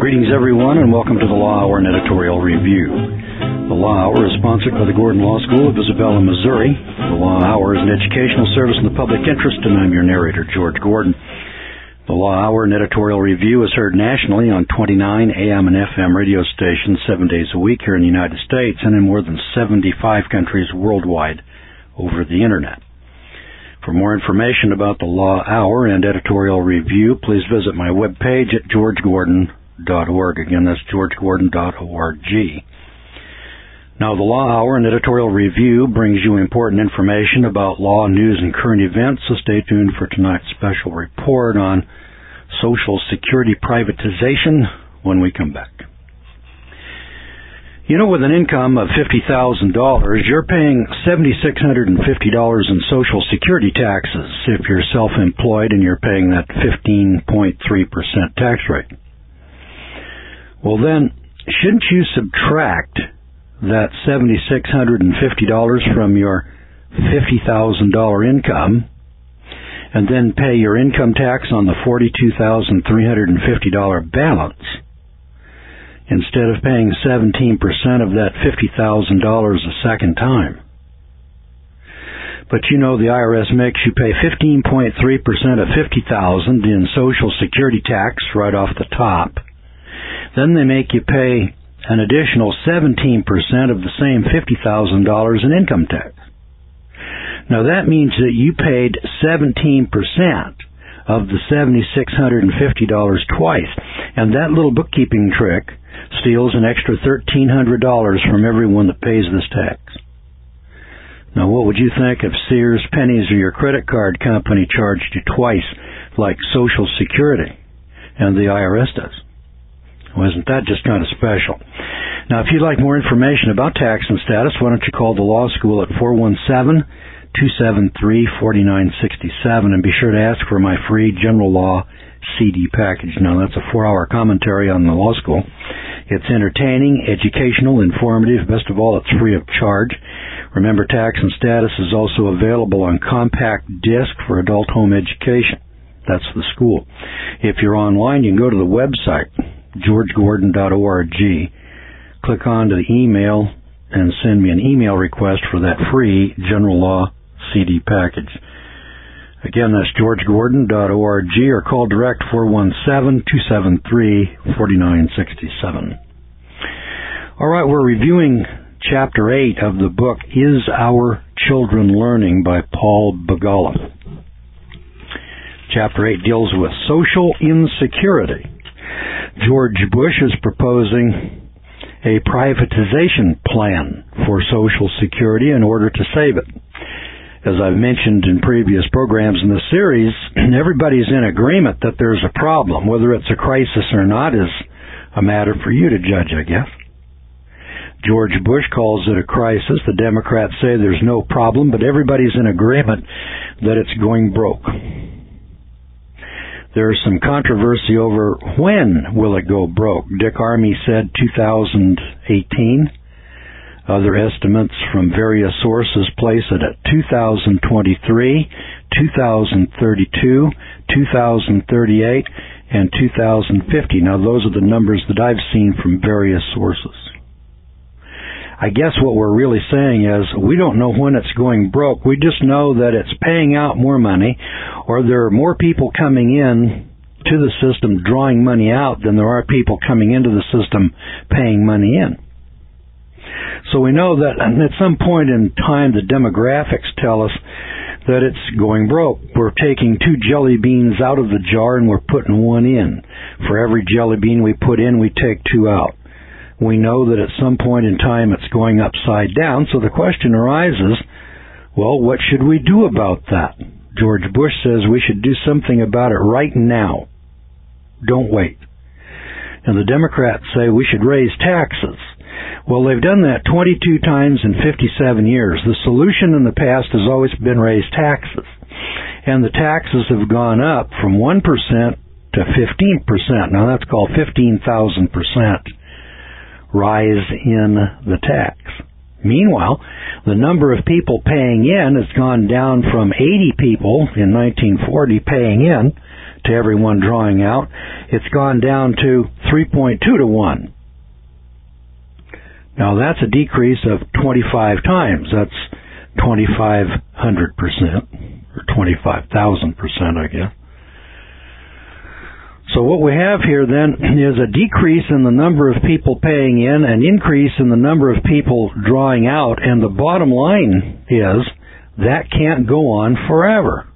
Greetings, everyone, and welcome to the Law Hour and Editorial Review. The Law Hour is sponsored by the Gordon Law School of Isabella, Missouri. The Law Hour is an educational service in the public interest, and I'm your narrator, George Gordon. The Law Hour and Editorial Review is heard nationally on 29 AM and FM radio stations 7 days a week here in the United States and in more than 75 countries worldwide over the Internet. For more information about the Law Hour and Editorial Review, please visit my webpage at georgegordon.org. Again, that's georgegordon.org. Now, the Law Hour and Editorial Review brings you important information about law, news, and current events, so stay tuned for tonight's special report on Social Security privatization when we come back. You know, with an income of $50,000, you're paying $7,650 in Social Security taxes if you're self-employed and you're paying that 15.3% tax rate. Well, then, shouldn't you subtract that $7,650 from your $50,000 income and then pay your income tax on the $42,350 balance instead of paying 17% of that $50,000 a second time? But you know the IRS makes you pay 15.3% of $50,000 in Social Security tax right off the top. Then they make you pay an additional 17% of the same $50,000 in income tax. Now that means that you paid 17% of the $7,650 twice, and that little bookkeeping trick steals an extra $1,300 from everyone that pays this tax. Now what would you think if Sears, Penny's, or your credit card company charged you twice like Social Security and the IRS does? Well, isn't that just kind of special? Now, if you'd like more information about tax and status, why don't you call the law school at 417-273-4967 and be sure to ask for my free General Law CD package. Now, that's a 4-hour commentary on the law school. It's entertaining, educational, informative. Best of all, it's free of charge. Remember, tax and status is also available on compact disc for adult home education. That's the school. If you're online, you can go to the website, georgegordon.org. Click on to the email and send me an email request for that free General Law CD package. Again, that's georgegordon.org or call direct 417-273-4967. All right, we're reviewing Chapter 8 of the book, Is Our Children Learning by Paul Begala. Chapter 8 deals with social insecurity. George Bush is proposing a privatization plan for Social Security in order to save it. As I've mentioned in previous programs in this series, everybody's in agreement that there's a problem. Whether it's a crisis or not is a matter for you to judge, I guess. George Bush calls it a crisis. The Democrats say there's no problem, but everybody's in agreement that it's going broke. There's some controversy over when will it go broke. Dick Armey said 2018. Other estimates from various sources place it at 2023, 2032, 2038, and 2050. Now, those are the numbers that I've seen from various sources. I guess what we're really saying is we don't know when it's going broke. We just know that it's paying out more money, or there are more people coming in to the system drawing money out than there are people coming into the system paying money in. So we know that at some point in time the demographics tell us that it's going broke. We're taking 2 jelly beans out of the jar and we're putting 1 in. For every jelly bean we put in, we take 2 out. We know that at some point in time it's going upside down, so the question arises, well, what should we do about that? George Bush says we should do something about it right now. Don't wait. And the Democrats say we should raise taxes. Well, they've done that 22 times in 57 years. The solution in the past has always been raise taxes. And the taxes have gone up from 1% to 15%. Now that's called 15,000% rise in the tax. Meanwhile, the number of people paying in has gone down from 80 people in 1940 paying in to everyone drawing out. It's gone down to 3.2 to 1. Now that's a decrease of 25 times. That's 2,500%, or 25,000%, I guess. So what we have here then is a decrease in the number of people paying in, an increase in the number of people drawing out, and the bottom line is that can't go on forever.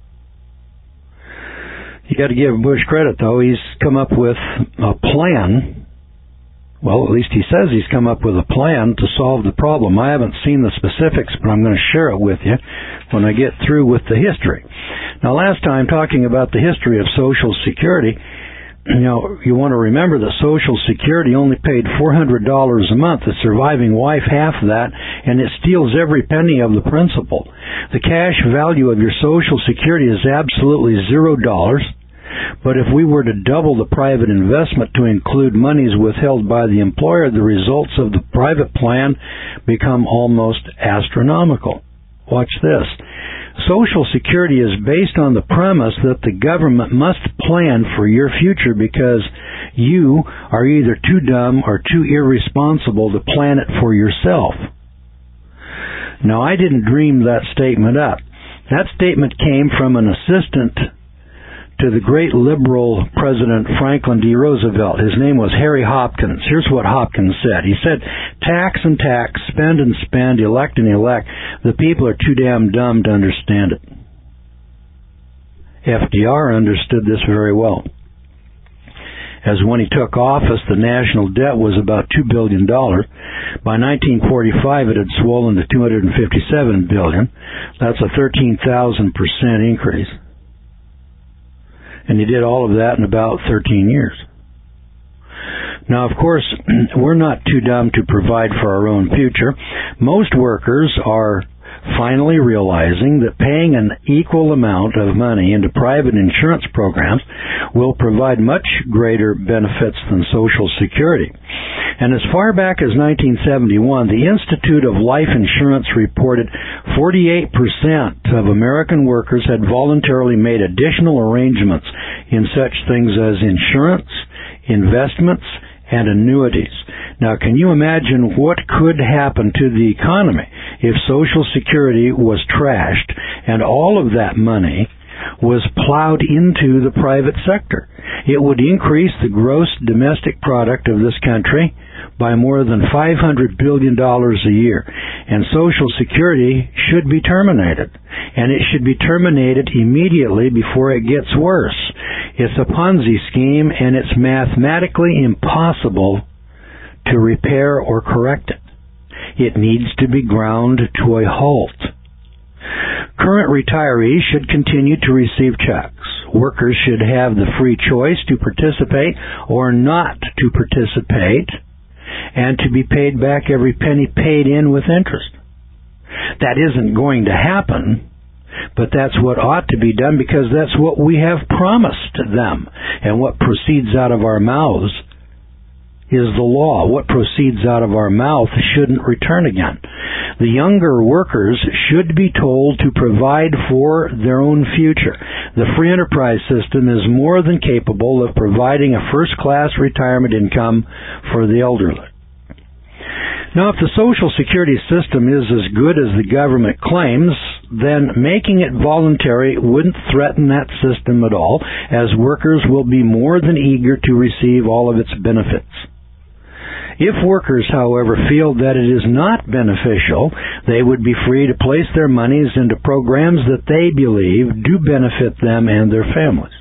You got to give Bush credit, though. He's come up with a plan. Well, at least he says he's come up with a plan to solve the problem. I haven't seen the specifics, but I'm going to share it with you when I get through with the history. Now, last time, talking about the history of Social Security, you want to remember that Social Security only paid $400 a month. The surviving wife half of that, and it steals every penny of the principal. The cash value of your Social Security is absolutely $0. But if we were to double the private investment to include monies withheld by the employer, the results of the private plan become almost astronomical. Watch this. Social Security is based on the premise that the government must plan for your future because you are either too dumb or too irresponsible to plan it for yourself. Now, I didn't dream that statement up. That statement came from an assistant to the great liberal President Franklin D. Roosevelt. His name was Harry Hopkins. Here's what Hopkins said. He said, tax and tax, spend and spend, elect and elect. The people are too damn dumb to understand it. FDR understood this very well. As when he took office, the national debt was about $2 billion. By 1945, it had swollen to $257 billion. That's a 13,000% increase. And he did all of that in about 13 years. Now, of course, we're not too dumb to provide for our own future. Most workers are finally realizing that paying an equal amount of money into private insurance programs will provide much greater benefits than Social Security. And as far back as 1971, the Institute of Life Insurance reported 48% of American workers had voluntarily made additional arrangements in such things as insurance, investments, and annuities. Now, can you imagine what could happen to the economy if Social Security was trashed and all of that money was plowed into the private sector? It would increase the gross domestic product of this country by more than $500 billion a year. And Social Security should be terminated. And it should be terminated immediately before it gets worse. It's a Ponzi scheme, and it's mathematically impossible to repair or correct it. It needs to be ground to a halt. Current retirees should continue to receive checks. Workers should have the free choice to participate or not to participate, and to be paid back every penny paid in with interest. That isn't going to happen, but that's what ought to be done because that's what we have promised them. And what proceeds out of our mouths is the law. What proceeds out of our mouth shouldn't return again. The younger workers should be told to provide for their own future. The free enterprise system is more than capable of providing a first-class retirement income for the elderly. Now, if the Social Security system is as good as the government claims, then making it voluntary wouldn't threaten that system at all, as workers will be more than eager to receive all of its benefits. If workers, however, feel that it is not beneficial, they would be free to place their monies into programs that they believe do benefit them and their families.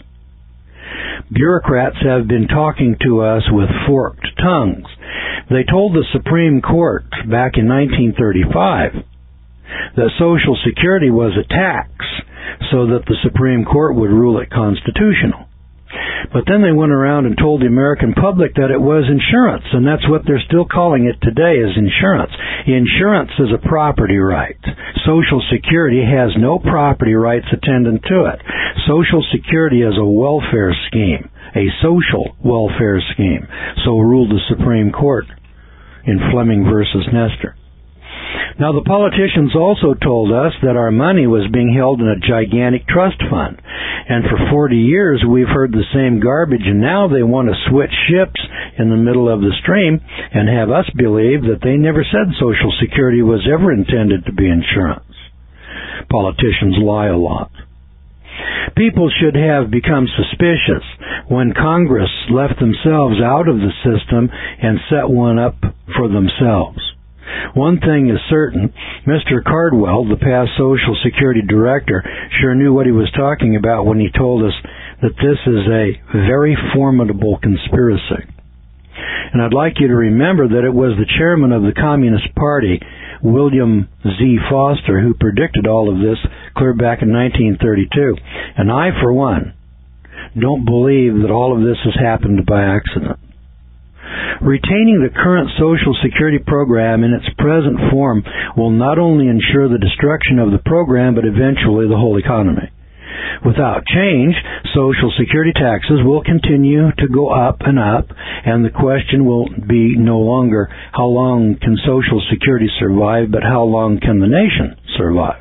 Bureaucrats have been talking to us with forked tongues. They told the Supreme Court back in 1935 that Social Security was a tax so that the Supreme Court would rule it constitutional. But then they went around and told the American public that it was insurance, and that's what they're still calling it today, is insurance. Insurance is a property right. Social Security has no property rights attendant to it. Social Security is a welfare scheme, a social welfare scheme. So ruled the Supreme Court in Fleming versus Nestor. Now, the politicians also told us that our money was being held in a gigantic trust fund, And for 40 years we've heard the same garbage, and now they want to switch ships in the middle of the stream and have us believe that they never said Social Security was ever intended to be insurance. Politicians lie a lot. People should have become suspicious when Congress left themselves out of the system and set one up for themselves. One thing is certain, Mr. Cardwell, the past Social Security director, sure knew what he was talking about when he told us that this is a very formidable conspiracy. And I'd like you to remember that it was the chairman of the Communist Party, William Z. Foster, who predicted all of this clear back in 1932. And I, for one, don't believe that all of this has happened by accident. Retaining the current Social Security program in its present form will not only ensure the destruction of the program, but eventually the whole economy. Without change, Social Security taxes will continue to go up, and the question will be no longer how long can Social Security survive, but how long can the nation survive.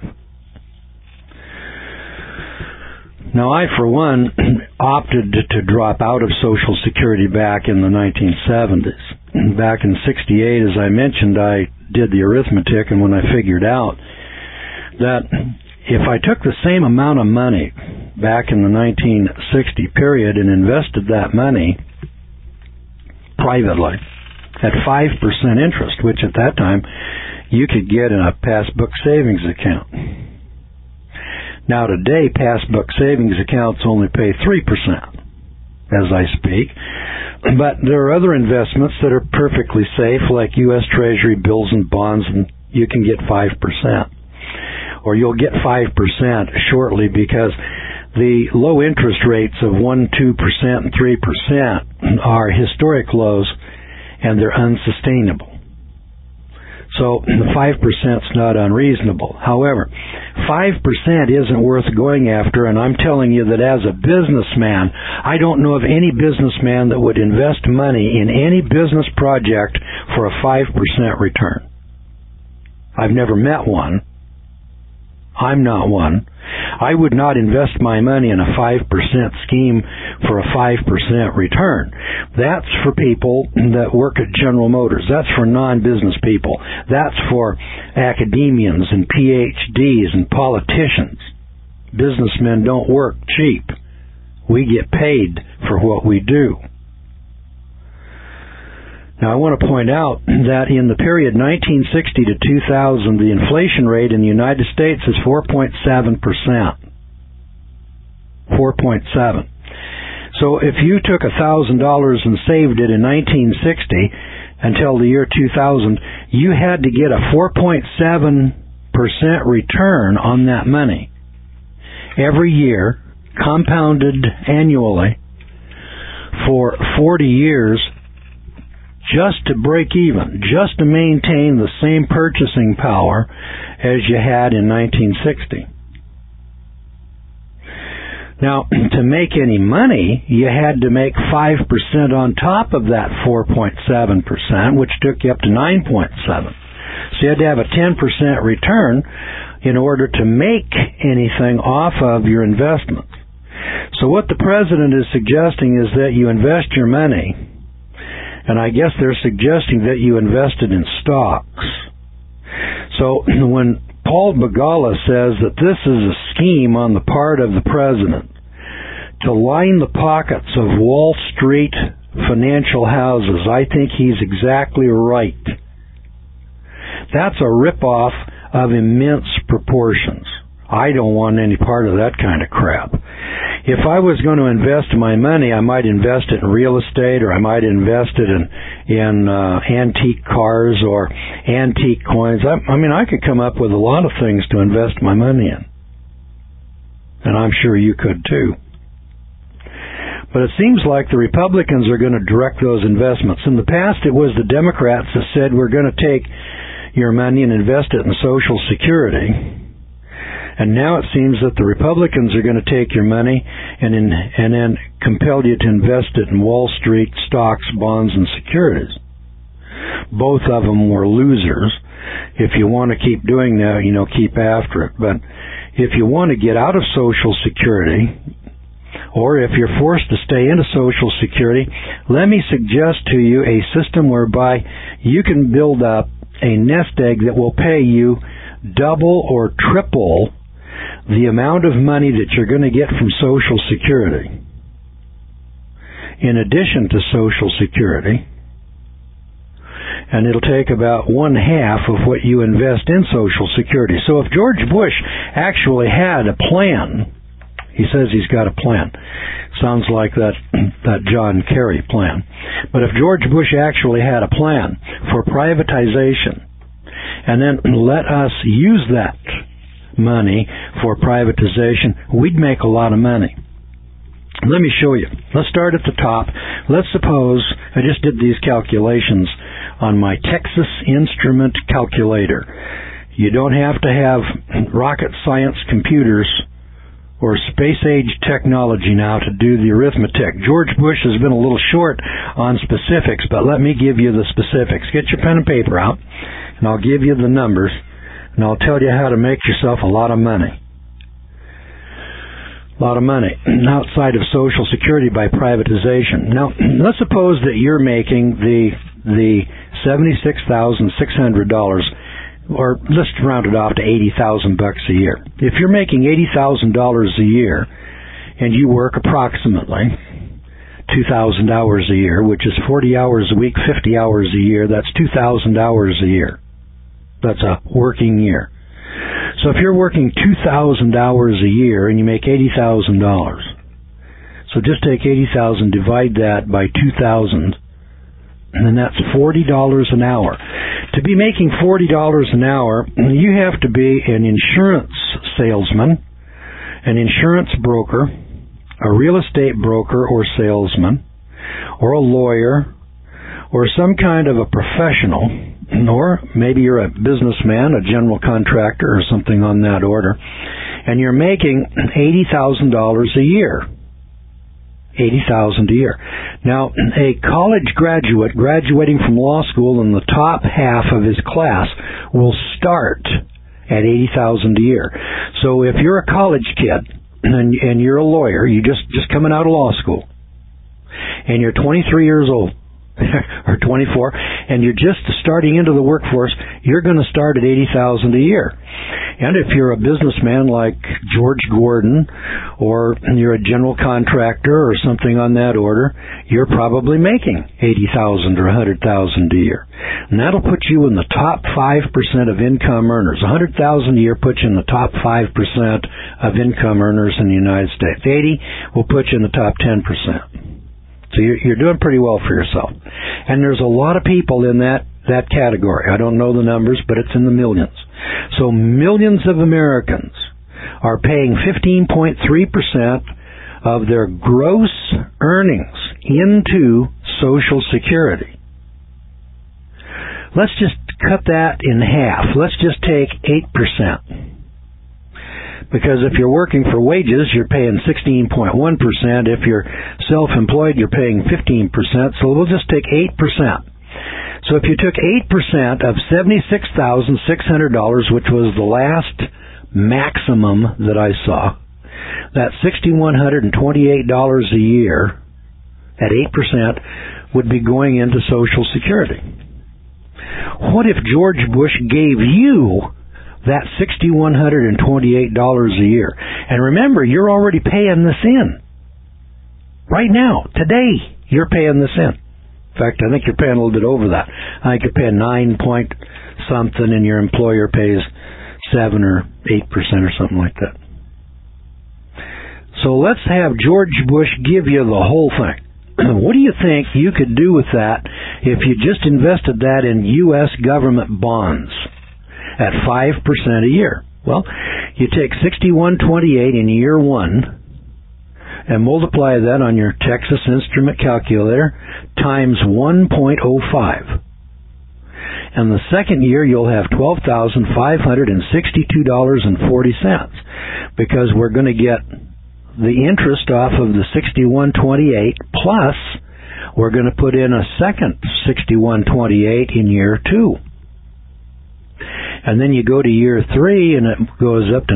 Now, I, for one, opted to drop out of Social Security back in the 1970s. Back in 68, as I mentioned, I did the arithmetic, and when I figured out that if I took the same amount of money back in the 1960 period and invested that money privately at 5% interest, which at that time you could get in a passbook savings account. Now today, passbook savings accounts only pay 3% as I speak, but there are other investments that are perfectly safe, like U.S. Treasury bills and bonds, and you can get 5%. Or you'll get 5% shortly, because the low interest rates of 1%, 2%, and 3% are historic lows, and they're unsustainable. So the 5% is not unreasonable. However, 5% isn't worth going after, and I'm telling you that as a businessman, I don't know of any businessman that would invest money in any business project for a 5% return. I've never met one. I'm not one. I would not invest my money in a 5% scheme for a 5% return. That's for people that work at General Motors. That's for non-business people. That's for academians and PhDs and politicians. Businessmen don't work cheap. We get paid for what we do. Now, I want to point out that in the period 1960 to 2000, the inflation rate in the United States is 4.7%. 4.7. So if you took $1,000 and saved it in 1960 until the year 2000, you had to get a 4.7% return on that money every year, compounded annually for 40 years, just to break even, just to maintain the same purchasing power as you had in 1960. Now, to make any money, you had to make 5% on top of that 4.7%, which took you up to 9.7%. So you had to have a 10% return in order to make anything off of your investment. So what the president is suggesting is that you invest your money, and I guess they're suggesting that you invested in stocks. So when Paul Begala says that this is a scheme on the part of the president to line the pockets of Wall Street financial houses, I think he's exactly right. That's a ripoff of immense proportions. I don't want any part of that kind of crap. If I was going to invest my money, I might invest it in real estate, or I might invest it in antique cars or antique coins. I mean, I could come up with a lot of things to invest my money in. And I'm sure you could too. But it seems like the Republicans are going to direct those investments. In the past, it was the Democrats that said, we're going to take your money and invest it in Social Security. And now it seems that the Republicans are going to take your money and then compel you to invest it in Wall Street stocks, bonds, and securities. Both of them were losers. If you want to keep doing that, keep after it. But if you want to get out of Social Security, or if you're forced to stay into Social Security, let me suggest to you a system whereby you can build up a nest egg that will pay you double or triple the amount of money that you're going to get from Social Security. In addition to Social Security, and it'll take about 1/2 of what you invest in Social Security. So if George Bush actually had a plan, he says he's got a plan. Sounds like that John Kerry plan. But if George Bush actually had a plan for privatization, and then let us use that money for privatization, we'd make a lot of money. Let me show you. Let's start at the top. Let's suppose I just did these calculations on my Texas Instrument calculator. You don't have to have rocket science computers or space-age technology now to do the arithmetic. George Bush has been a little short on specifics, but let me give you the specifics. Get your pen and paper out, and I'll give you the numbers, and I'll tell you how to make yourself a lot of money. A lot of money outside of Social Security by privatization. Now, let's suppose that you're making the $76,600, or let's round it off to $80,000 a year. If you're making $80,000 a year and you work approximately 2,000 hours a year, which is 40 hours a week, 50 hours a year, that's 2,000 hours a year. That's a working year. So if you're working 2,000 hours a year and you make $80,000, so just take 80,000, divide that by 2,000, and then that's $40 an hour. To be making $40 an hour, you have to be an insurance salesman, an insurance broker, a real estate broker or salesman, or a lawyer, or some kind of a professional, or maybe you're a businessman, a general contractor, or something on that order, and you're making $80,000 a year. $80,000 a year. Now, a college graduate graduating from law school in the top half of his class will start at $80,000 a year. So if you're a college kid and you're a lawyer, you just coming out of law school, and you're 23 years old, or 24, and you're just starting into the workforce, you're going to start at $80,000 a year. And if you're a businessman like George Gordon, or you're a general contractor or something on that order, you're probably making $80,000 or $100,000 a year. And that'll put you in the top 5% of income earners. $100,000 a year puts you in the top 5% of income earners in the United States. 80 will put you in the top 10%. So you're doing pretty well for yourself. And there's a lot of people in that category. I don't know the numbers, but it's in the millions. So millions of Americans are paying 15.3% of their gross earnings into Social Security. Let's just cut that in half. Let's just take 8%. Because if you're working for wages, you're paying 16.1%. If you're self-employed, you're paying 15%. So we'll just take 8%. So if you took 8% of $76,600, which was the last maximum that I saw, that $6,128 a year at 8% would be going into Social Security. What if George Bush gave you that $6,128 a year? And remember, you're already paying this in. Right now, today, you're paying this in. In fact, I think you're paying a little bit over that. I think you're paying 9 point something, and your employer pays 7 or 8% or something like that. So let's have George Bush give you the whole thing. What do you think you could do with that if you just invested that in U.S. government bonds at 5% a year? Well, you take $6,128 in year one and multiply that on your Texas Instrument calculator times 1.05. And the second year you'll have $12,562.40 because we're going to get the interest off of the $6,128 plus we're going to put in a second $6,128 in year two. And then you go to year 3, and it goes up to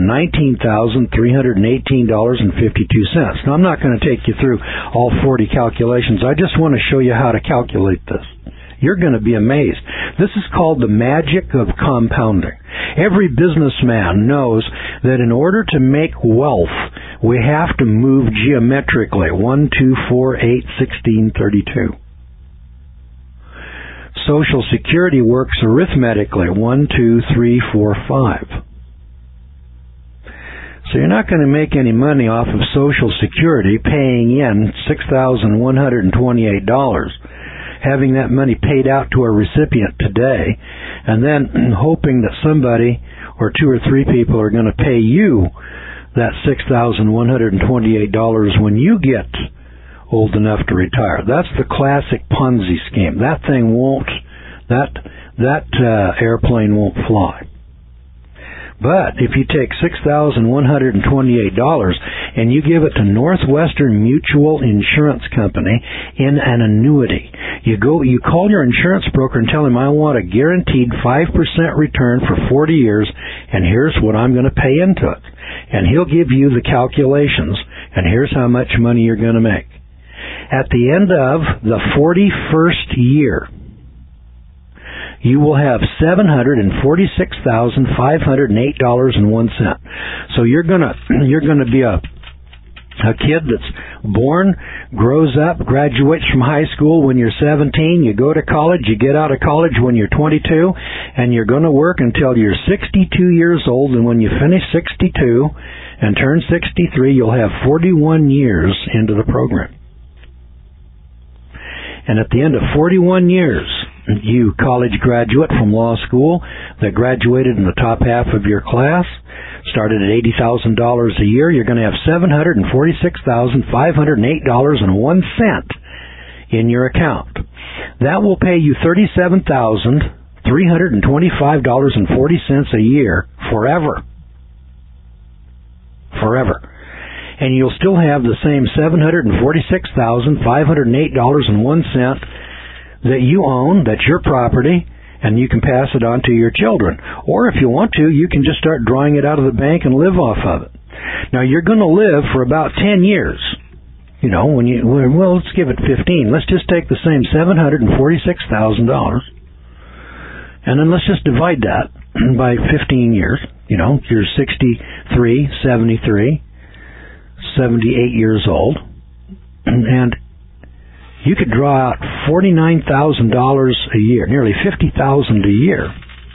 $19,318.52. Now, I'm not going to take you through all 40 calculations. I just want to show you how to calculate this. You're going to be amazed. This is called the magic of compounding. Every businessman knows that in order to make wealth, we have to move geometrically. 1, 2, 4, 8, 16, 32. Social Security works arithmetically. 1, 2, 3, 4, 5. So you're not going to make any money off of Social Security paying in $6,128, having that money paid out to a recipient today, and then hoping that somebody or 2 or 3 people are going to pay you that $6,128 when you get old enough to retire. That's the classic Ponzi scheme. That thing won't, that airplane won't fly. But if you take $6,128 and you give it to Northwestern Mutual Insurance Company in an annuity, you call your insurance broker and tell him, I want a guaranteed 5% return for 40 years, and here's what I'm going to pay into it. And he'll give you the calculations, and here's how much money you're going to make. At the end of the 41st year, you will have $746,508.01. So you're gonna be a kid that's born, grows up, graduates from high school when you're 17, you go to college, you get out of college when you're 22, and you're going to work until you're 62 years old, and when you finish 62 and turn 63, you'll have 41 years into the program. And at the end of 41 years, you college graduate from law school that graduated in the top half of your class, started at $80,000 a year, you're going to have $746,508.01 in your account. That will pay you $37,325.40 a year forever. Forever. And you'll still have the same $746,508.01 that you own, that's your property, and you can pass it on to your children. Or if you want to, you can just start drawing it out of the bank and live off of it. Now, you're going to live for about 10 years. You know, well, let's give it 15. Let's just take the same $746,000, and then let's just divide that by 15 years. You know, you're 63, 73, 78 years old, and you could draw out $49,000 a year, nearly $50,000 a year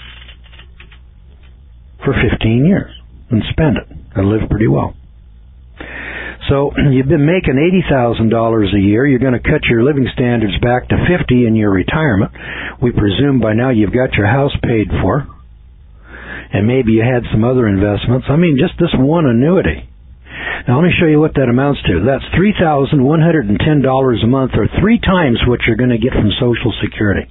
for 15 years, and spend it and live pretty well. So you've been making $80,000 a year. You're going to cut your living standards back to $50,000 in your retirement. We presume by now you've got your house paid for, and maybe you had some other investments. I mean, just this one annuity. Now, let me show you what that amounts to. That's $3,110 a month, or 3 times what you're going to get from Social Security.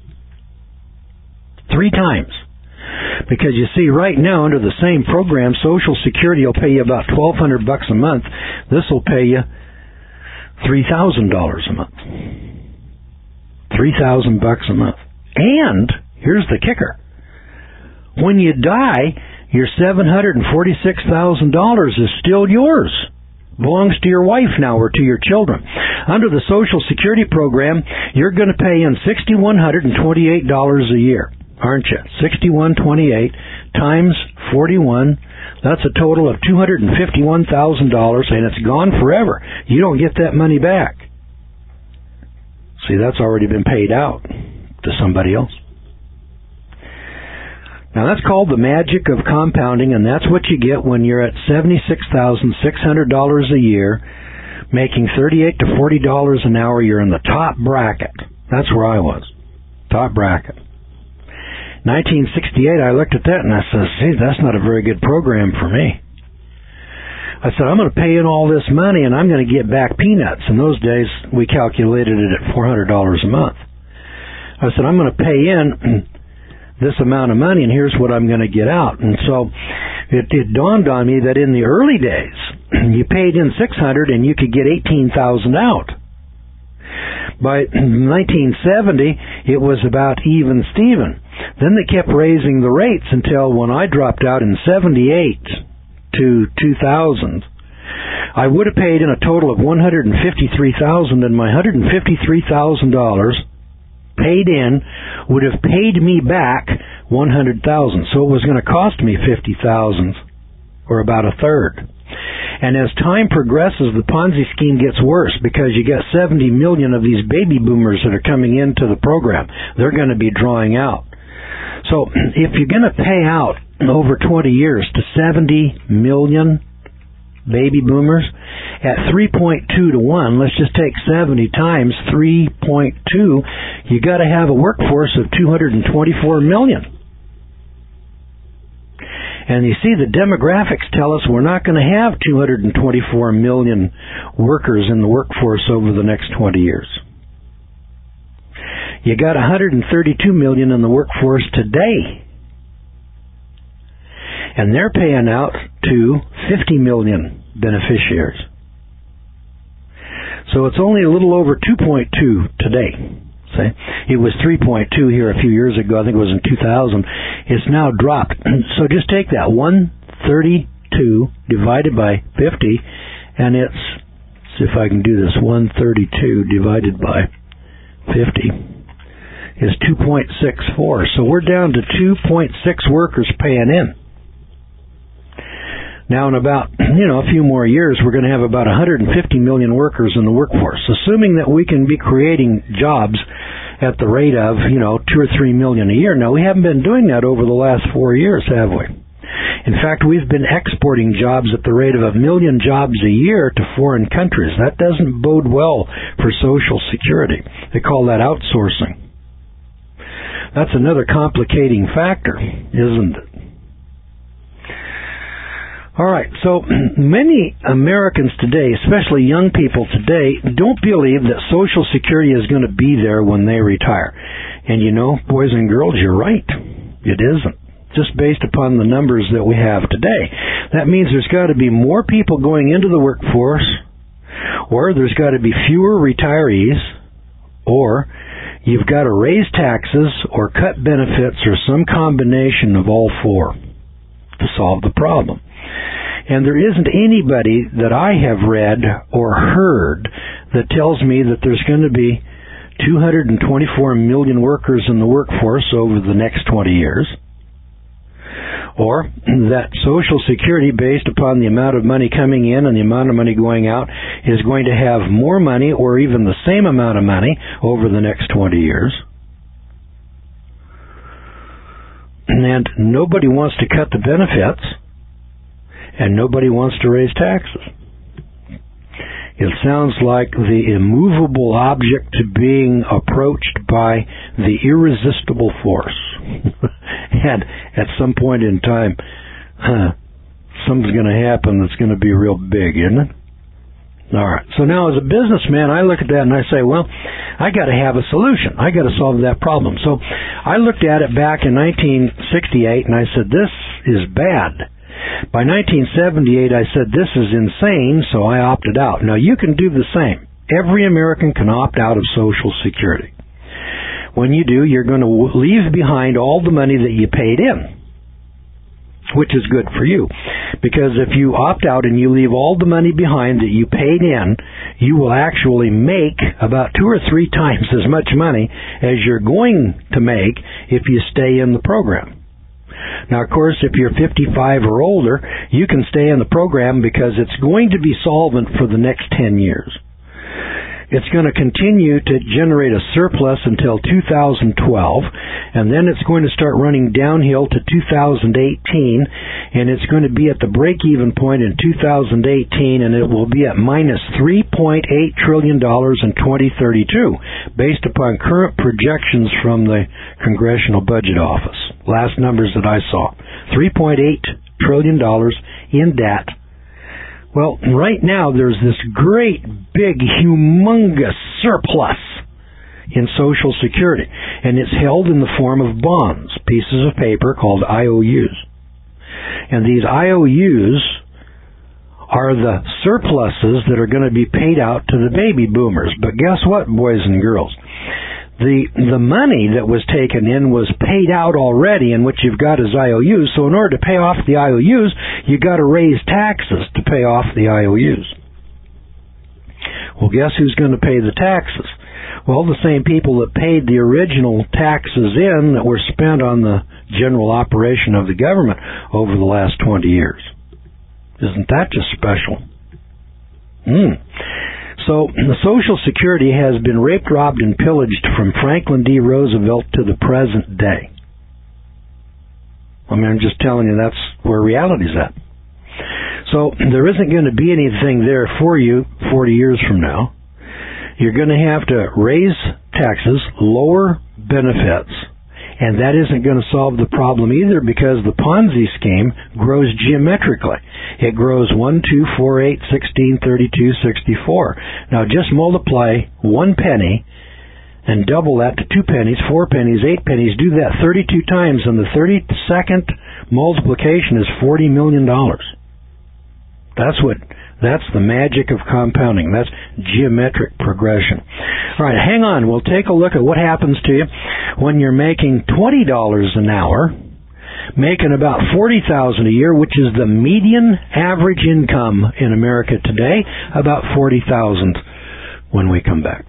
3 times. Because you see, right now, under the same program, Social Security will pay you about $1,200 a month. This will pay you $3,000 a month. $3,000 a month. And, here's the kicker. When you die, your $746,000 is still yours. Belongs to your wife now or to your children. Under the Social Security program, you're going to pay in $6,128 a year, aren't you? $6,128 times 41, that's a total of $251,000, and it's gone forever. You don't get that money back. See, that's already been paid out to somebody else. Now, that's called the magic of compounding, and that's what you get when you're at $76,600 a year, making $38 to $40 an hour. You're in the top bracket. That's where I was. Top bracket. 1968, I looked at that and I said, see, that's not a very good program for me. I said, I'm going to pay in all this money and I'm going to get back peanuts. In those days, we calculated it at $400 a month. I said, I'm going to pay in this amount of money, and here's what I'm going to get out. And so it dawned on me that in the early days, you paid in $600 and you could get $18,000 out. By 1970, it was about even Steven. Then they kept raising the rates until when I dropped out in 78 to 2000, I would have paid in a total of $153,000, and my $153,000 paid in would have paid me back $100,000. So it was going to cost me $50,000, or about a third. And as time progresses, the Ponzi scheme gets worse because you get 70 million of these baby boomers that are coming into the program. They're going to be drawing out. So if you're going to pay out over 20 years to 70 million baby boomers at 3.2 to 1, let's just take 70 times 3.2, you got to have a workforce of 224 million. And you see, the demographics tell us we're not going to have 224 million workers in the workforce over the next 20 years. You got 132 million in the workforce today. And they're paying out to 50 million beneficiaries. So it's only a little over 2.2 today. Say, it was 3.2 here a few years ago. I think it was in 2000. It's now dropped. So just take that 132 divided by 50, and it's, let's see if I can do this, 132 divided by 50 is 2.64. So we're down to 2.6 workers paying in. Now, in about, a few more years, we're going to have about 150 million workers in the workforce, assuming that we can be creating jobs at the rate of, 2 or 3 million a year. Now, we haven't been doing that over the last 4 years, have we? In fact, we've been exporting jobs at the rate of 1 million jobs a year to foreign countries. That doesn't bode well for Social Security. They call that outsourcing. That's another complicating factor, isn't it? All right, so many Americans today, especially young people today, don't believe that Social Security is going to be there when they retire. And boys and girls, you're right. It isn't. Just based upon the numbers that we have today. That means there's got to be more people going into the workforce, or there's got to be fewer retirees, or you've got to raise taxes or cut benefits or some combination of all four to solve the problem. And there isn't anybody that I have read or heard that tells me that there's going to be 224 million workers in the workforce over the next 20 years, or that Social Security, based upon the amount of money coming in and the amount of money going out, is going to have more money or even the same amount of money over the next 20 years. And nobody wants to cut the benefits. And nobody wants to raise taxes. It sounds like the immovable object being approached by the irresistible force. And at some point in time, something's going to happen that's going to be real big, isn't it? All right. So now as a businessman, I look at that and I say, well, I got to have a solution. I got to solve that problem. So I looked at it back in 1968 and I said, this is bad. By 1978, I said, this is insane, so I opted out. Now, you can do the same. Every American can opt out of Social Security. When you do, you're going to leave behind all the money that you paid in, which is good for you. Because if you opt out and you leave all the money behind that you paid in, you will actually make about 2 or 3 times as much money as you're going to make if you stay in the program. Now, of course, if you're 55 or older, you can stay in the program because it's going to be solvent for the next 10 years. It's going to continue to generate a surplus until 2012, and then it's going to start running downhill to 2018, and it's going to be at the break-even point in 2018, and it will be at minus $3.8 trillion in 2032, based upon current projections from the Congressional Budget Office. Last numbers that I saw. $3.8 trillion in debt. Well, right now there's this great, big, humongous surplus in Social Security, and it's held in the form of bonds, pieces of paper called IOUs. And these IOUs are the surpluses that are going to be paid out to the baby boomers. But guess what, boys and girls? the money that was taken in was paid out already, and what you've got is IOUs. So in order to pay off the IOUs, you got to raise taxes to pay off the IOUs. Well, guess who's going to pay the taxes? Well, the same people that paid the original taxes in that were spent on the general operation of the government over the last 20 years. Isn't that just special? So, the Social Security has been raped, robbed, and pillaged from Franklin D. Roosevelt to the present day. I mean, I'm just telling you that's where reality's at. So, there isn't going to be anything there for you 40 years from now. You're going to have to raise taxes, lower benefits, and that isn't going to solve the problem either, because the Ponzi scheme grows geometrically. It grows 1, 2, 4, 8, 16, 32, 64. Now just multiply 1 penny and double that to 2 pennies, 4 pennies, 8 pennies. Do that 32 times, and the 32nd multiplication is $40 million. That's the magic of compounding. That's geometric progression. All right, hang on. We'll take a look at what happens to you when you're making $20 an hour, making about $40,000 a year, which is the median average income in America today, about $40,000 when we come back.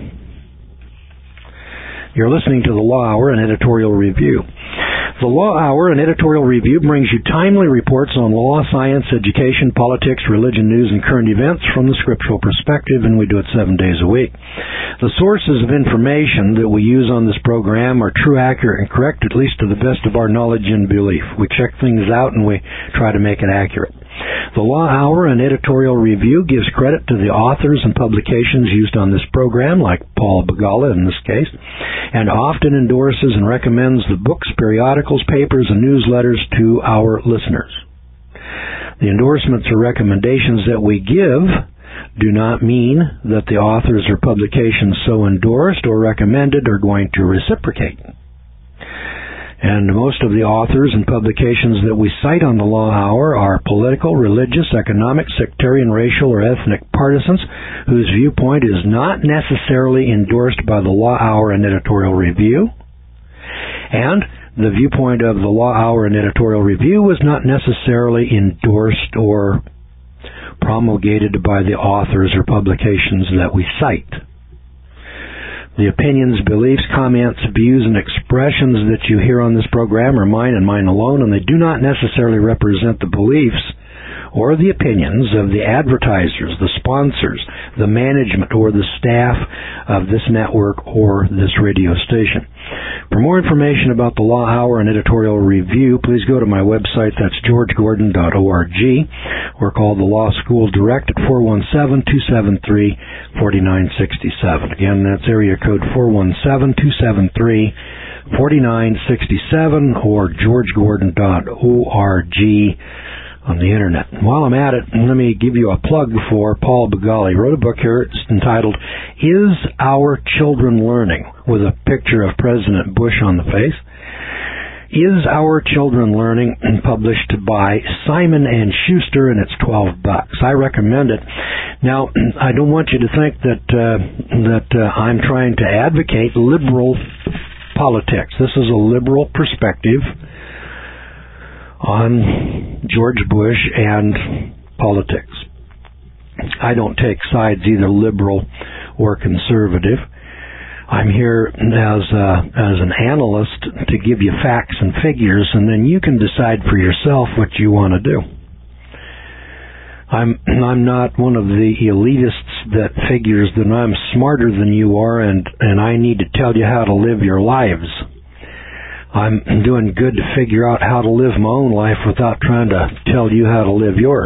You're listening to the Law Hour, an editorial review. The Law Hour, an editorial review, brings you timely reports on law, science, education, politics, religion, news, and current events from the scriptural perspective, and we do it 7 days a week. The sources of information that we use on this program are true, accurate, and correct, at least to the best of our knowledge and belief. We check things out and we try to make it accurate. The Law Hour, an editorial review, gives credit to the authors and publications used on this program, like Paul Begala in this case, and often endorses and recommends the books, periodicals, papers, and newsletters to our listeners. The endorsements or recommendations that we give do not mean that the authors or publications so endorsed or recommended are going to reciprocate. And most of the authors and publications that we cite on the Law Hour are political, religious, economic, sectarian, racial, or ethnic partisans whose viewpoint is not necessarily endorsed by the Law Hour and Editorial Review. And the viewpoint of the Law Hour and Editorial Review was not necessarily endorsed or promulgated by the authors or publications that we cite. The opinions, beliefs, comments, views, and expressions that you hear on this program are mine and mine alone, and they do not necessarily represent the beliefs or the opinions of the advertisers, the sponsors, the management, or the staff of this network or this radio station. For more information about the Law Hour and Editorial Review, please go to my website. That's georgegordon.org, or call the Law School Direct at 417-273-4967. Again, that's area code 417-273-4967, or georgegordon.org on the internet. While I'm at it, let me give you a plug for Paul Begala. He wrote a book here. It's entitled, Is Our Children Learning?, with a picture of President Bush on the face. Is Our Children Learning? Published by Simon & Schuster, and it's $12. I recommend it. Now, I don't want you to think that I'm trying to advocate liberal politics. This is a liberal perspective on George Bush and politics. I don't take sides, either liberal or conservative. I'm here as an analyst to give you facts and figures, and then you can decide for yourself what you want to do. I'm not one of the elitists that figures that I'm smarter than you are, and I need to tell you how to live your lives. I'm doing good to figure out how to live my own life without trying to tell you how to live yours.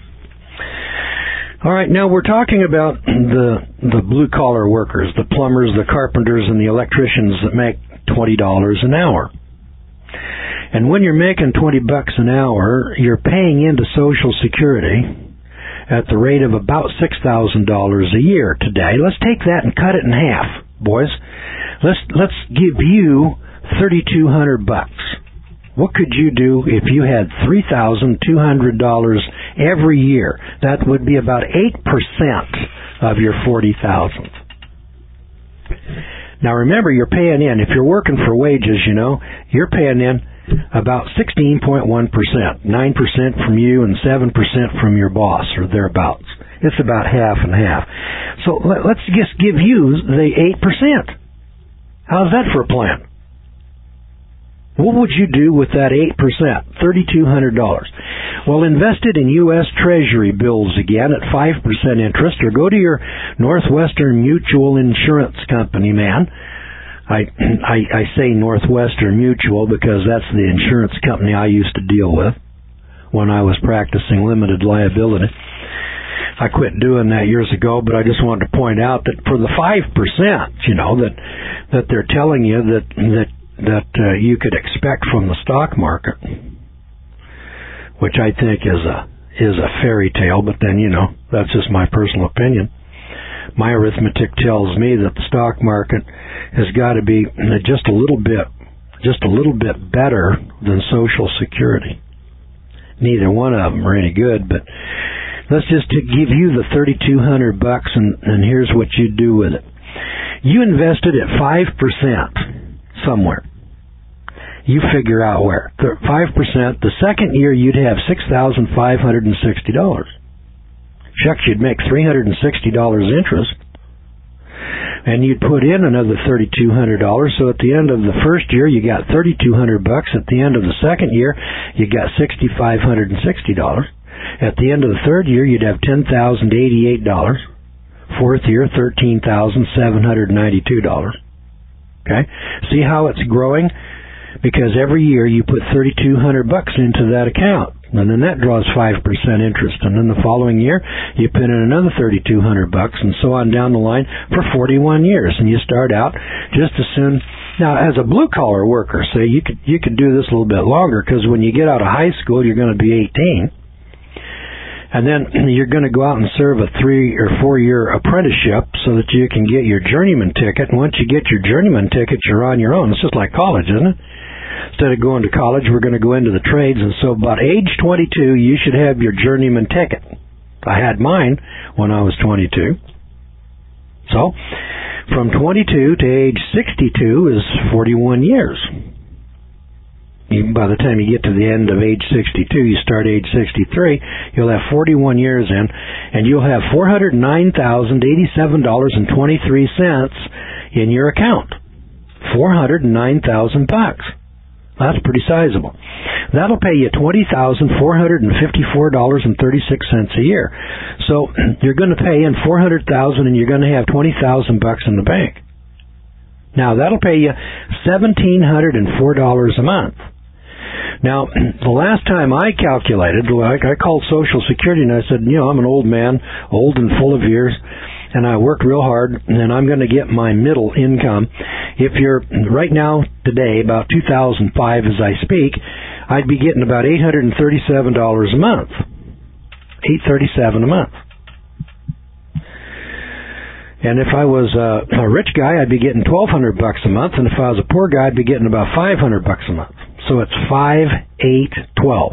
All right, now we're talking about the blue-collar workers, the plumbers, the carpenters, and the electricians that make $20 an hour. And when you're making $20 an hour, you're paying into Social Security at the rate of about $6,000 a year today. Let's take that and cut it in half, boys. Let's give you $3,200. What could you do if you had $3,200 every year? That would be about 8% of your $40,000. Now remember, you're paying in. If you're working for wages, you're paying in about 16.1%, 9% from you and 7% from your boss or thereabouts. It's about half and half. So let's just give you the 8%. How's that for a plan? What would you do with that 8%, $3,200? Well, invest it in U.S. Treasury bills again at 5% interest, or go to your Northwestern Mutual Insurance Company, man. I say Northwestern Mutual because that's the insurance company I used to deal with when I was practicing limited liability. I quit doing that years ago, but I just wanted to point out that for the 5%, that they're telling you that you could expect from the stock market, which I think is a fairy tale, but then, that's just my personal opinion. My arithmetic tells me that the stock market has got to be just a little bit better than Social Security. Neither one of them are any good, but let's just give you the $3,200 and here's what you do with it. You invested at 5% somewhere. You figure out where. 5%, the second year you'd have $6,560. Shucks, you'd make $360 interest. And you'd put in another $3,200. So at the end of the first year, you got $3,200. At the end of the second year, you got $6,560. At the end of the third year, you'd have $10,088. Fourth year, $13,792. Okay? See how it's growing? Because every year you put $3,200 into that account, and then that draws 5% interest, and then the following year you put in another $3,200, and so on down the line for 41 years, and you start out just as soon. Now, as a blue collar worker, say you could do this a little bit longer, because when you get out of high school, you're going to be 18, and then you're going to go out and serve a 3 or 4 year apprenticeship so that you can get your journeyman ticket. And once you get your journeyman ticket, you're on your own. It's just like college, isn't it? Instead of going to college, we're going to go into the trades. And so about age 22, you should have your journeyman ticket. I had mine when I was 22. So from 22 to age 62 is 41 years. Even by the time you get to the end of age 62, you start age 63, you'll have 41 years in, and you'll have $409,087.23 in your account. $409,000. That's pretty sizable. That'll pay you $20,454.36 a year. So you're going to pay in $400,000 and you're going to have $20,000 in the bank. Now that'll pay you $1,704 a month. Now, the last time I calculated, I called Social Security and I said, I'm an old man, old and full of years, and I work real hard, and I'm going to get my middle income. If you're right now, today, about 2005 as I speak, I'd be getting about $837 a month. $837 a month. And if I was a rich guy, I'd be getting $1,200 a month, and if I was a poor guy, I'd be getting about $500 a month. So it's 5, 8, 12.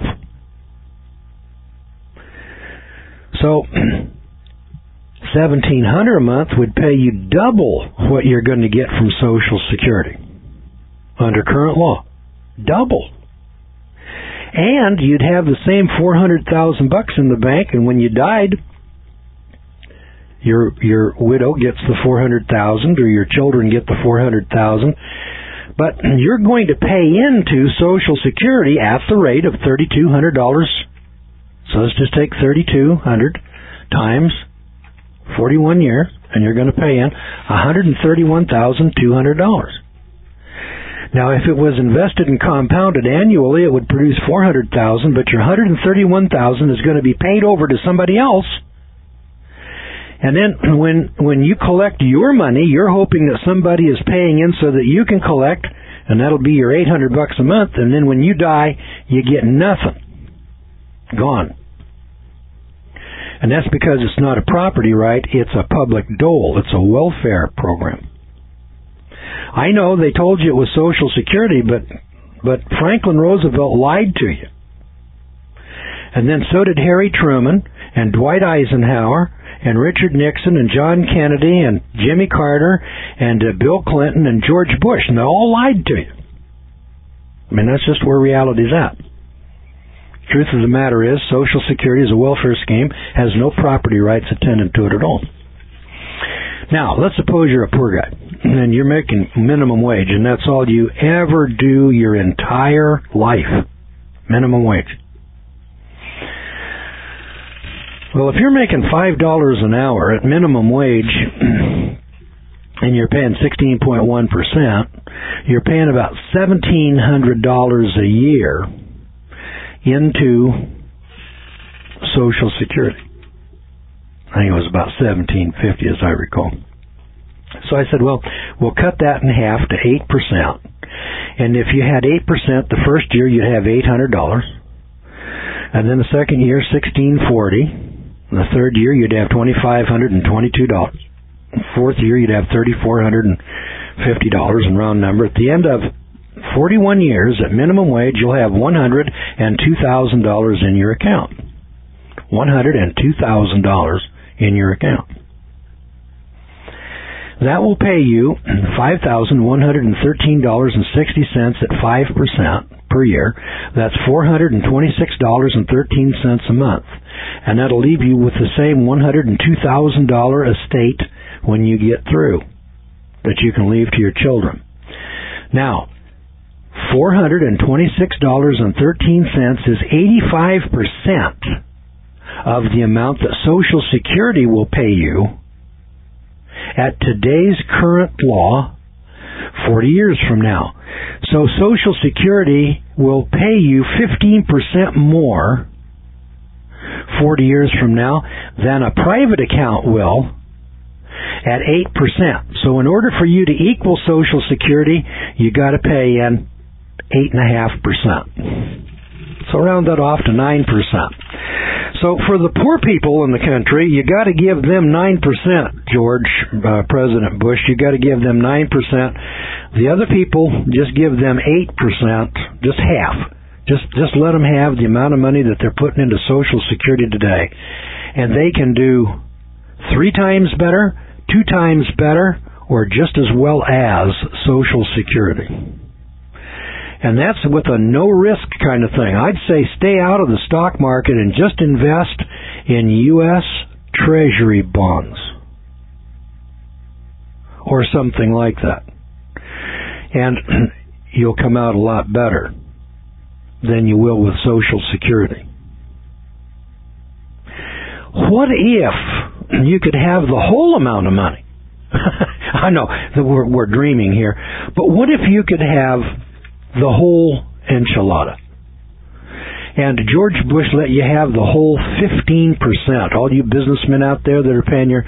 So $1,700 a month would pay you double what you're going to get from Social Security under current law. Double. And you'd have the same $400,000 in the bank, and when you died, your widow gets the $400,000, or your children get the $400,000. But you're going to pay into Social Security at the rate of $3,200. So let's just take 3,200 times 41 years, and you're going to pay in $131,200. Now, if it was invested and compounded annually, it would produce $400,000, but your $131,000 is going to be paid over to somebody else. And then when you collect your money, you're hoping that somebody is paying in so that you can collect, and that'll be your $800 a month. And then when you die, you get nothing. Gone. And that's because it's not a property right, it's a public dole. It's a welfare program. I know they told you it was Social Security, but Franklin Roosevelt lied to you. And then so did Harry Truman and Dwight Eisenhower and Richard Nixon and John Kennedy and Jimmy Carter and Bill Clinton and George Bush, and they all lied to you. I mean, that's just where reality's at. Truth of the matter is, Social Security as a welfare scheme has no property rights attendant to it at all. Now, let's suppose you're a poor guy, and you're making minimum wage, and that's all you ever do your entire life. Minimum wage. Well, if you're making $5 an hour at minimum wage, and you're paying 16.1%, you're paying about $1,700 a year into Social Security. I think it was about $1,750, as I recall. So I said, well, we'll cut that in half to 8%. And if you had 8% the first year, you'd have $800. And then the second year, $1,640. The third year, you'd have $2,522. Fourth year, you'd have $3,450 in round number. At the end of 41 years at minimum wage, you'll have $102,000 in your account. $102,000 in your account. That will pay you $5,113.60 at 5% per year. That's $426.13 a month. And that'll leave you with the same $102,000 estate when you get through that you can leave to your children. Now, $426.13 is 85% of the amount that Social Security will pay you at today's current law 40 years from now. So Social Security will pay you 15% more 40 years from now than a private account will at 8%. So in order for you to equal Social Security, you got to pay in 8.5%. So round that off to 9%. So for the poor people in the country, you got to give them 9%, President Bush. You got to give them 9%. The other people, just give them 8%, just half. Just let them have the amount of money that they're putting into Social Security today. And they can do 3 times better, 2 times better, or just as well as Social Security. And that's with a no-risk kind of thing. I'd say stay out of the stock market and just invest in U.S. Treasury bonds or something like that. And you'll come out a lot better than you will with Social Security. What if you could have the whole amount of money? I know that we're dreaming here, but what if you could have the whole enchilada? And George Bush let you have the whole 15%. All you businessmen out there that are paying your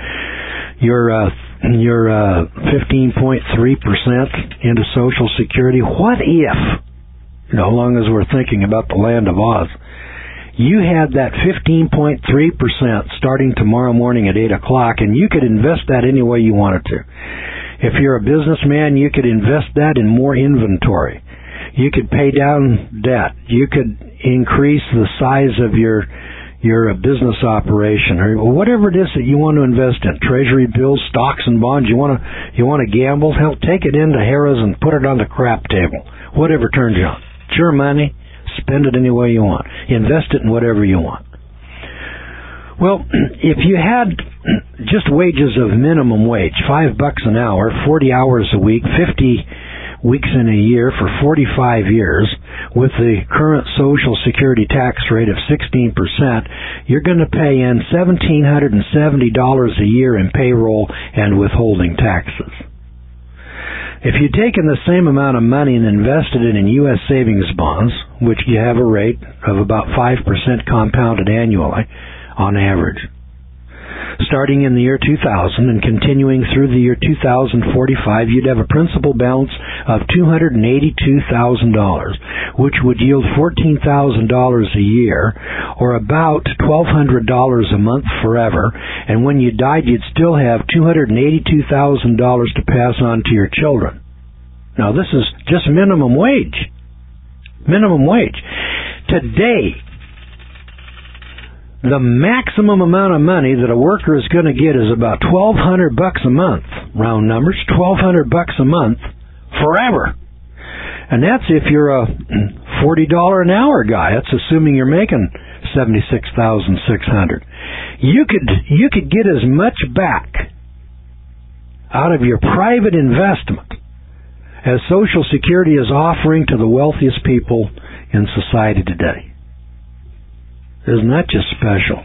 15.3% into Social Security, what if, as long as we're thinking about the land of Oz, you had that 15.3% starting tomorrow morning at 8 o'clock, and you could invest that any way you wanted to. If you're a businessman, you could invest that in more inventory. You could pay down debt. You could increase the size of your business operation, or whatever it is that you want to invest in. Treasury bills, stocks and bonds. You want to gamble? Hell, take it into Harrah's and put it on the crap table. Whatever turns you on. It's your money. Spend it any way you want. Invest it in whatever you want. Well, if you had just wages of minimum wage, $5 an hour, 40 hours a week, 50 weeks in a year for 45 years, with the current Social Security tax rate of 16%, you're going to pay in $1,770 a year in payroll and withholding taxes. If you'd taken the same amount of money and invested it in U.S. savings bonds, which you have a rate of about 5% compounded annually on average, starting in the year 2000 and continuing through the year 2045, you'd have a principal balance of $282,000, which would yield $14,000 a year, or about $1,200 a month forever. And when you died, you'd still have $282,000 to pass on to your children. Now, this is just minimum wage. Minimum wage. Today, the maximum amount of money that a worker is going to get is about $1,200 a month, round numbers, $1,200 a month forever. And that's if you're a $40 an hour guy. That's assuming you're making $76,600. You could get as much back out of your private investment as Social Security is offering to the wealthiest people in society today. Isn't that just special?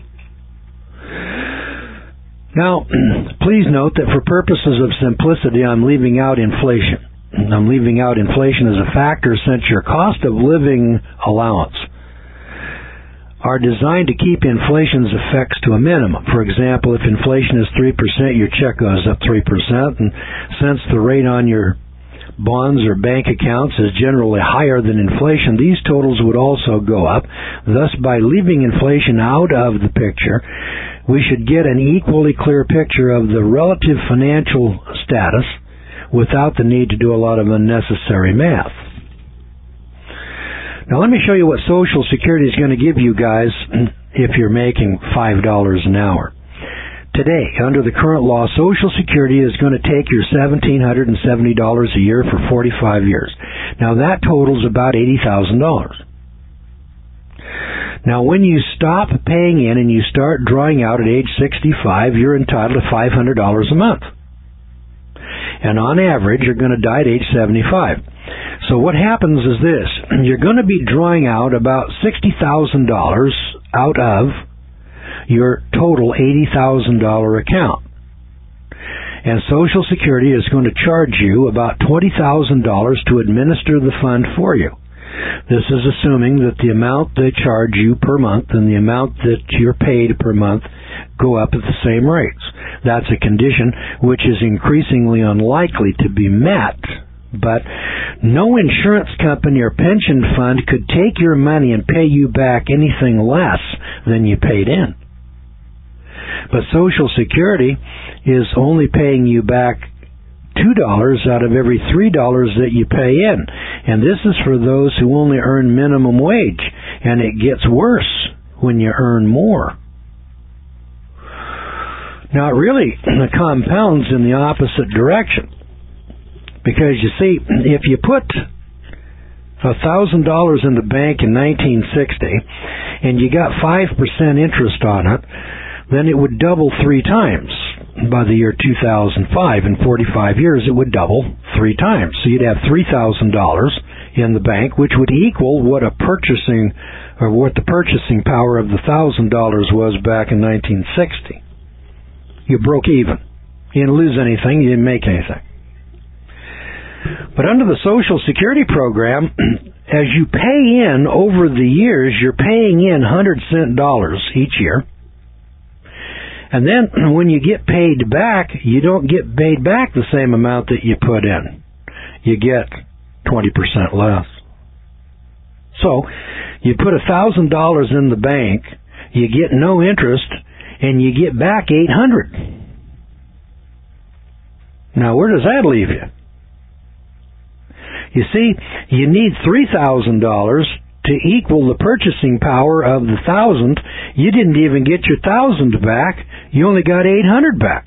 Now, please note that for purposes of simplicity, I'm leaving out inflation. I'm leaving out inflation as a factor since your cost of living allowance are designed to keep inflation's effects to a minimum. For example, if inflation is 3%, your check goes up 3%, and since the rate on your bonds or bank accounts is generally higher than inflation, these totals would also go up. Thus, by leaving inflation out of the picture, we should get an equally clear picture of the relative financial status without the need to do a lot of unnecessary math. Now let me show you what Social Security is going to give you guys if you're making $5 an hour. Today, under the current law, Social Security is going to take your $1,770 a year for 45 years. Now that totals about $80,000. Now when you stop paying in and you start drawing out at age 65, you're entitled to $500 a month. And on average, you're going to die at age 75. So what happens is this. You're going to be drawing out about $60,000 out of your total $80,000 account. And Social Security is going to charge you about $20,000 to administer the fund for you. This is assuming that the amount they charge you per month and the amount that you're paid per month go up at the same rates. That's a condition which is increasingly unlikely to be met, but no insurance company or pension fund could take your money and pay you back anything less than you paid in. But Social Security is only paying you back $2 out of every $3 that you pay in. And this is for those who only earn minimum wage. And it gets worse when you earn more. Now, it really compounds in the opposite direction. Because, you see, if you put $1,000 in the bank in 1960 and you got 5% interest on it, then it would double 3 times. By the year 2005, in 45 years, it would double 3 times. So you'd have $3,000 in the bank, which would equal what the purchasing power of the $1,000 was back in 1960. You broke even. You didn't lose anything. You didn't make anything. But under the Social Security program, as you pay in over the years, you're paying in $100 each year. And then when you get paid back, you don't get paid back the same amount that you put in. You get 20% less. So you put $1,000 in the bank, you get no interest, and you get back $800. Now where does that leave you? You see, you need $3,000 to equal the purchasing power of the 1,000. You didn't even get your 1,000 back. You only got 800 back.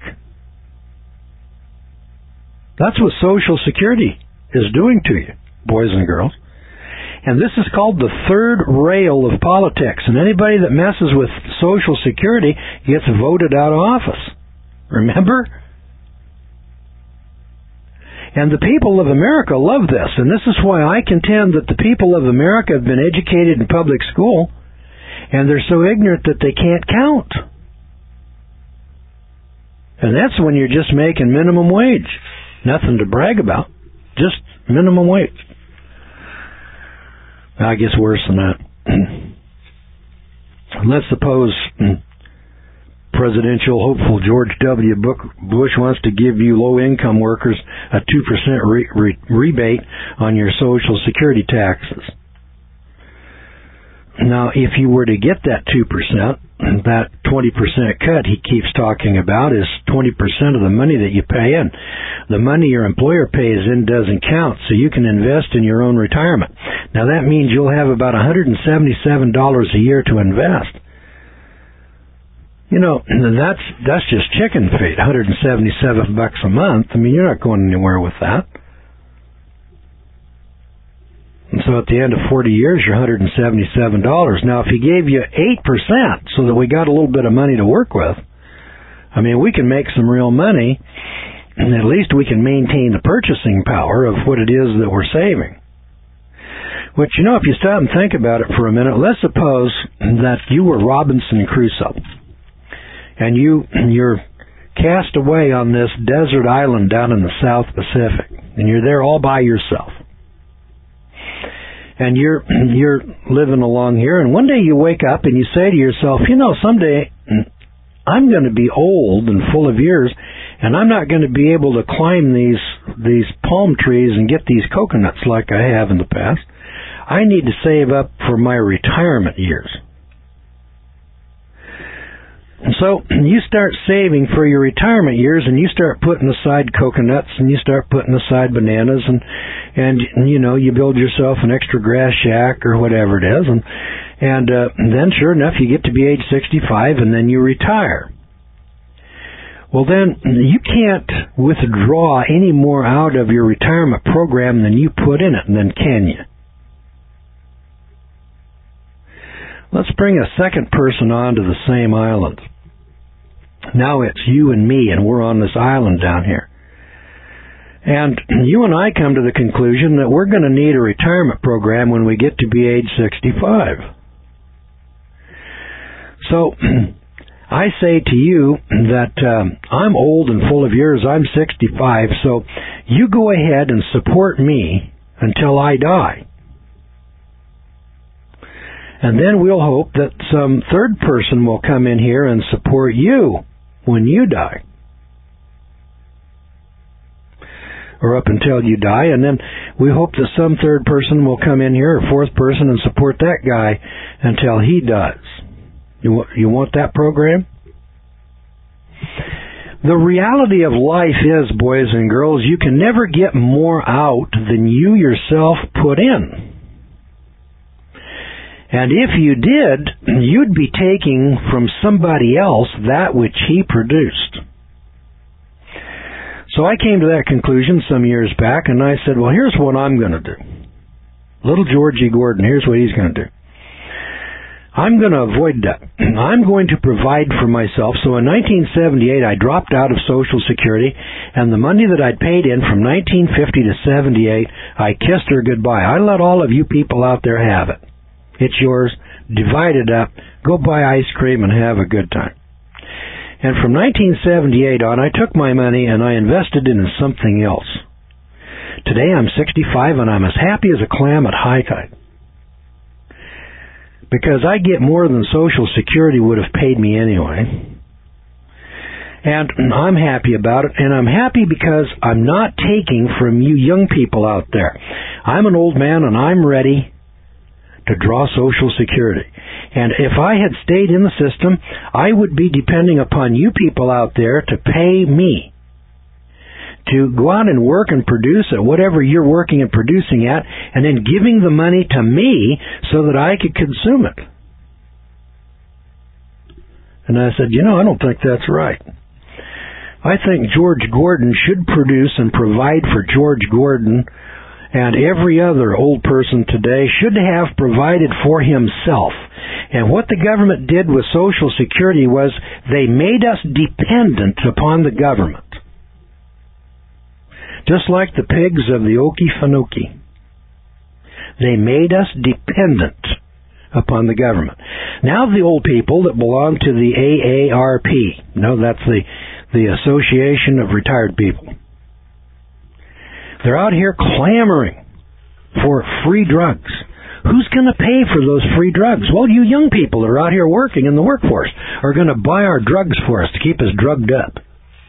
That's what Social Security is doing to you, boys and girls. And this is called the third rail of politics. And anybody that messes with Social Security gets voted out of office. Remember? And the people of America love this. And this is why I contend that the people of America have been educated in public school, and they're so ignorant that they can't count. And that's when you're just making minimum wage. Nothing to brag about. Just minimum wage. Now, it gets worse than that. Let's suppose presidential hopeful George W. Bush wants to give you low-income workers a 2% rebate on your Social Security taxes. Now, if you were to get that 2%, that 20% cut he keeps talking about is 20% of the money that you pay in. The money your employer pays in doesn't count, so you can invest in your own retirement. Now, that means you'll have about $177 a year to invest. That's just chicken feed, $177 a month. I mean, you're not going anywhere with that. And so at the end of 40 years, you're $177. Now, if he gave you 8% so that we got a little bit of money to work with, I mean, we can make some real money, and at least we can maintain the purchasing power of what it is that we're saving. Which, if you stop and think about it for a minute, let's suppose that you were Robinson Crusoe, and you're cast away on this desert island down in the South Pacific, and you're there all by yourself. And you're living along here, and one day you wake up and you say to yourself, someday I'm going to be old and full of years, and I'm not going to be able to climb these palm trees and get these coconuts like I have in the past. I need to save up for my retirement years. And so you start saving for your retirement years, and you start putting aside coconuts, and you start putting aside bananas, and you build yourself an extra grass shack or whatever it is, and then sure enough you get to be age 65, and then you retire. Well, then you can't withdraw any more out of your retirement program than you put in it, then can you? Let's bring a second person onto the same island. Now it's you and me, and we're on this island down here. And you and I come to the conclusion that we're going to need a retirement program when we get to be age 65. So I say to you that I'm old and full of years. I'm 65, so you go ahead and support me until I die. And then we'll hope that some third person will come in here and support you when you die. Or up until you die, and then we hope that some third person will come in here, or fourth person, and support that guy until he does. You want that program? The reality of life is, boys and girls, you can never get more out than you yourself put in. And if you did, you'd be taking from somebody else that which he produced. So I came to that conclusion some years back, and I said, well, here's what I'm going to do. Little Georgie Gordon, here's what he's going to do. I'm going to avoid debt. I'm going to provide for myself. So in 1978, I dropped out of Social Security, and the money that I'd paid in from 1950 to 78, I kissed her goodbye. I let all of you people out there have it. It's yours. Divide it up. Go buy ice cream and have a good time. And from 1978 on, I took my money and I invested it in something else. Today I'm 65 and I'm as happy as a clam at high tide. Because I get more than Social Security would have paid me anyway. And I'm happy about it, and I'm happy because I'm not taking from you young people out there. I'm an old man and I'm ready to draw Social Security. And if I had stayed in the system, I would be depending upon you people out there to pay me to go out and work and produce at whatever you're working and producing at, and then giving the money to me so that I could consume it. And I said, I don't think that's right. I think George Gordon should produce and provide for George Gordon, and every other old person today should have provided for himself. And what the government did with Social Security was they made us dependent upon the government. Just like the pigs of the Okefenokee. They made us dependent upon the government. Now the old people that belong to the AARP, that's the Association of Retired People, they're out here clamoring for free drugs. Who's going to pay for those free drugs? Well, you young people that are out here working in the workforce are going to buy our drugs for us to keep us drugged up.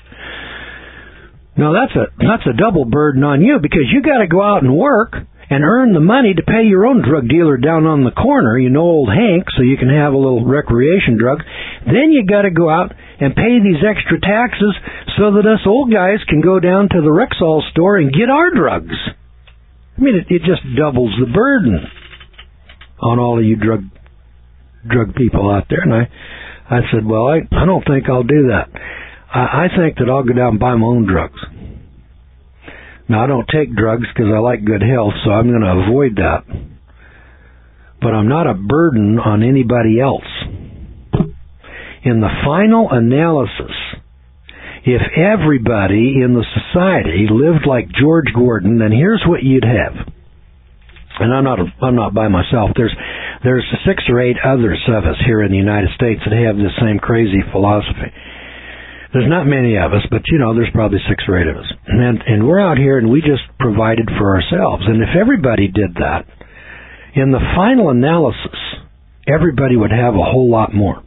Now, that's a double burden on you, because you got to go out and work and earn the money to pay your own drug dealer down on the corner, old Hank, so you can have a little recreation drug. Then you got to go out and pay these extra taxes so that us old guys can go down to the Rexall store and get our drugs. I mean, it just doubles the burden on all of you drug people out there. And I said, well, I don't think I'll do that. I think that I'll go down and buy my own drugs. Now, I don't take drugs because I like good health, so I'm going to avoid that. But I'm not a burden on anybody else. In the final analysis, if everybody in the society lived like George Gordon, then here's what you'd have. And I'm not by myself. There's 6 or 8 others of us here in the United States that have this same crazy philosophy. There's not many of us, but there's probably 6 or 8 of us. And we're out here and we just provided for ourselves. And if everybody did that, in the final analysis, everybody would have a whole lot more.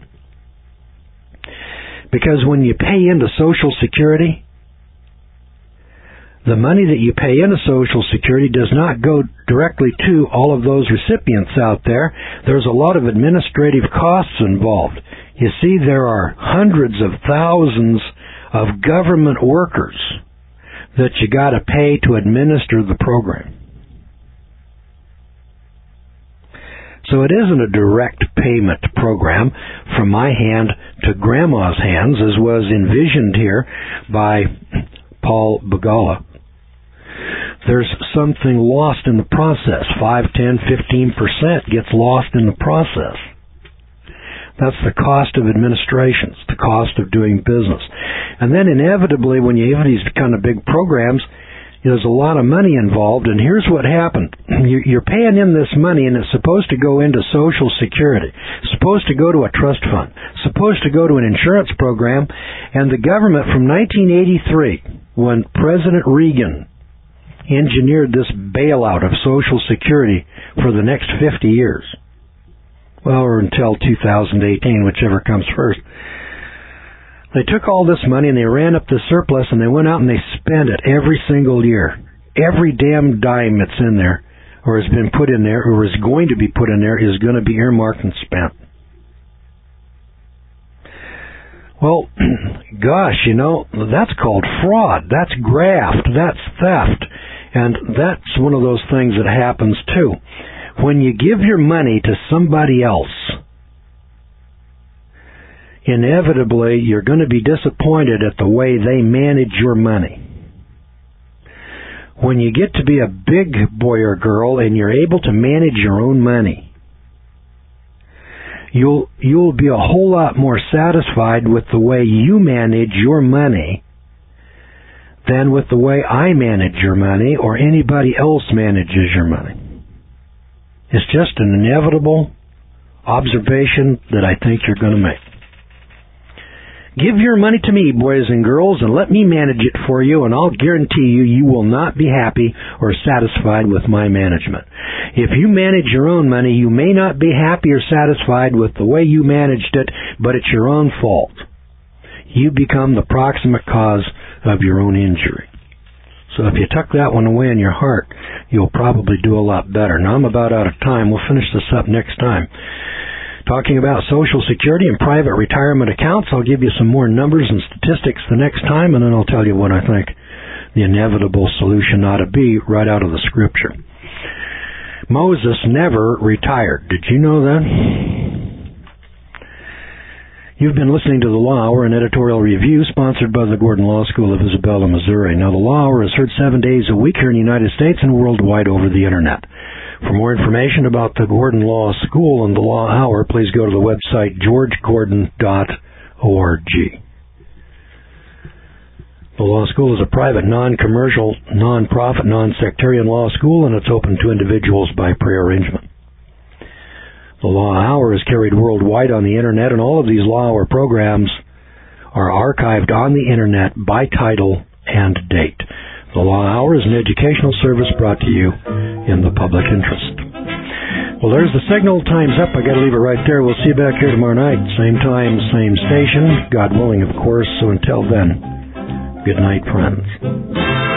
Because when you pay into Social Security, the money that you pay into Social Security does not go directly to all of those recipients out there. There's a lot of administrative costs involved. You see, there are hundreds of thousands of government workers that you got to pay to administer the program. So it isn't a direct payment program from my hand to Grandma's hands, as was envisioned here by Paul Begala. There's something lost in the process. 5, 10, 15% gets lost in the process. That's the cost of administration. It's the cost of doing business. And then inevitably, when you have these kind of big programs, there's a lot of money involved, and here's what happened. You're paying in this money, and it's supposed to go into Social Security, supposed to go to a trust fund, supposed to go to an insurance program, and the government from 1983, when President Reagan engineered this bailout of Social Security for the next 50 years, well, or until 2018, whichever comes first, they took all this money and they ran up the surplus and they went out and they spent it every single year. Every damn dime that's in there or has been put in there or is going to be put in there is going to be earmarked and spent. Well, gosh, that's called fraud. That's graft. That's theft. And that's one of those things that happens too. When you give your money to somebody else, inevitably, you're going to be disappointed at the way they manage your money. When you get to be a big boy or girl and you're able to manage your own money, you'll be a whole lot more satisfied with the way you manage your money than with the way I manage your money or anybody else manages your money. It's just an inevitable observation that I think you're going to make. Give your money to me, boys and girls, and let me manage it for you, and I'll guarantee you will not be happy or satisfied with my management. If you manage your own money, you may not be happy or satisfied with the way you managed it, but it's your own fault. You become the proximate cause of your own injury. So if you tuck that one away in your heart, you'll probably do a lot better. Now, I'm about out of time. We'll finish this up next time. Talking about Social Security and private retirement accounts, I'll give you some more numbers and statistics the next time, and then I'll tell you what I think the inevitable solution ought to be right out of the Scripture. Moses never retired. Did you know that? You've been listening to the Law Hour, an editorial review sponsored by the Gordon Law School of Isabella, Missouri. Now, the Law Hour is heard 7 days a week here in the United States and worldwide over the Internet. For more information about the Gordon Law School and the Law Hour, please go to the website georgegordon.org. The Law School is a private, non-commercial, non-profit, non-sectarian law school, and it's open to individuals by prearrangement. The Law Hour is carried worldwide on the Internet, and all of these Law Hour programs are archived on the Internet by title and date. The Law Hour is an educational service brought to you in the public interest. Well, there's the signal. Time's up. I got to leave it right there. We'll see you back here tomorrow night. Same time, same station. God willing, of course. So until then, good night, friends.